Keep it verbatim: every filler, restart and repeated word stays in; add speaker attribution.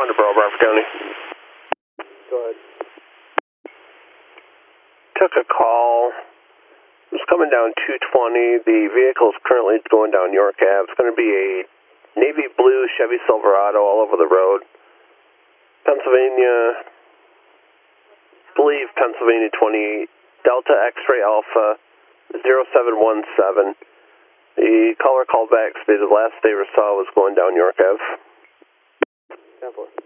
Speaker 1: to Pearl Bradford County.
Speaker 2: Go ahead.
Speaker 1: Took a call. It was coming down two twenty. The vehicle is currently going down York Ave. It's going to be a navy blue Chevy Silverado all over the road. Pennsylvania, I believe Pennsylvania twenty-eight, Delta X-Ray Alpha zero seven one seven. The caller called back, stated the last they saw was going down York Ave.
Speaker 2: ten four.